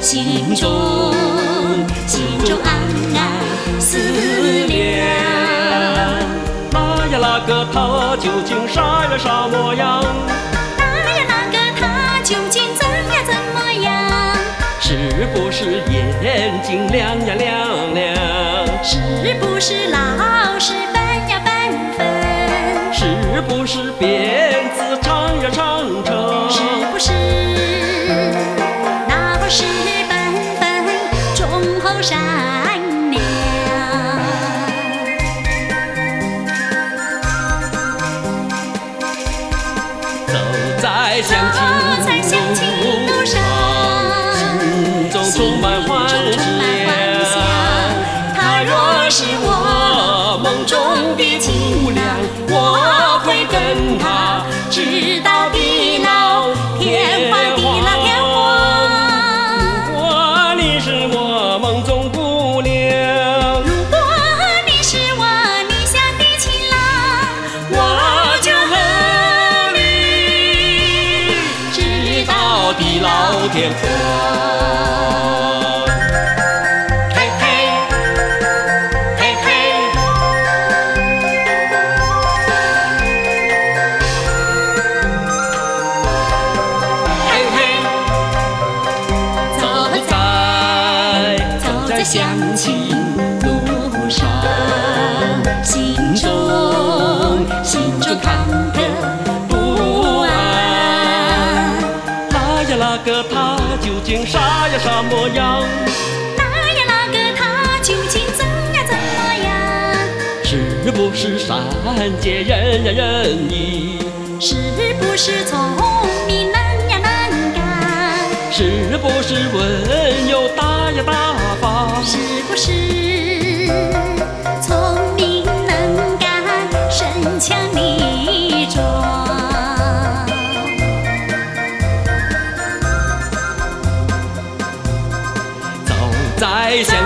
心中暗暗思量。 那呀那个他究竟啥呀啥模样？ 那呀那个他究竟怎么样？ 是不是眼睛亮呀亮亮？ 是不是老实本呀本分？ 是不是辫子长呀长长？ 是不是老实本分忠厚善良？ 走在相亲路上，心中充满幻想。他若是我梦中的姑娘，我会跟她直到地老天荒。如果你是我梦中姑娘， 如果你是我理想的情郎， 我就和你直到地老天荒。 相亲路上，心中忐忑不安。 那呀那个他究竟啥呀啥模样？ 那呀那个他究竟怎么样？ 是不是善解人呀人意？ 是不是聪明能呀能干？ 是不是温柔大呀大方？ 是不是聪明能干身强力壮？ 走在